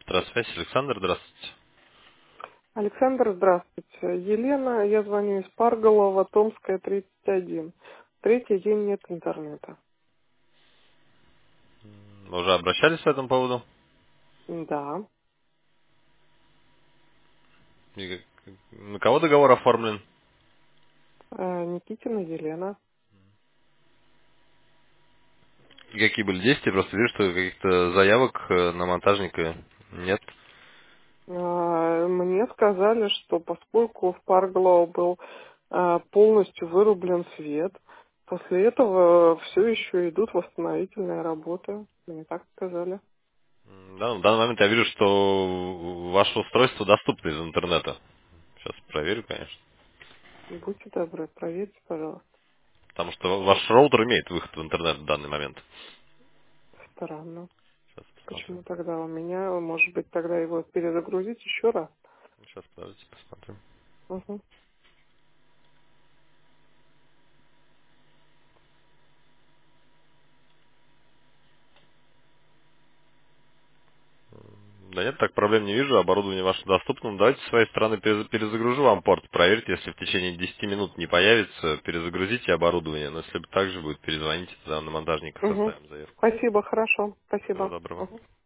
Здравствуйте, Александр, здравствуйте. Александр, здравствуйте. Елена, я звоню из Парголова, Томская, 31. Третий день нет интернета. Вы уже обращались по этому поводу? Да. На кого договор оформлен? Никитина Елена. И какие были действия? Просто вижу, что каких-то заявок на монтажника нет. Мне сказали, что поскольку в Парголово был полностью вырублен свет, после этого все еще идут восстановительные работы. Мне так сказали. Да, в данный момент я вижу, что ваше устройство доступно из интернета. Сейчас проверю, конечно. Будьте добры, проверьте, пожалуйста. Потому что ваш роутер имеет выход в интернет в данный момент. Странно. Сейчас посмотрим. Почему тогда у меня, может быть, тогда его перезагрузить еще раз? Сейчас, подождите, посмотрим. Угу. Да нет, так проблем не вижу, оборудование ваше доступно. Ну, давайте с своей стороны перезагружу вам порт, проверьте, если в течение 10 минут не появится, перезагрузите оборудование, но если так же будет, перезвоните, тогда на монтажника Угу. составим заявку. Спасибо, хорошо. Всего Спасибо. доброго. Мгм.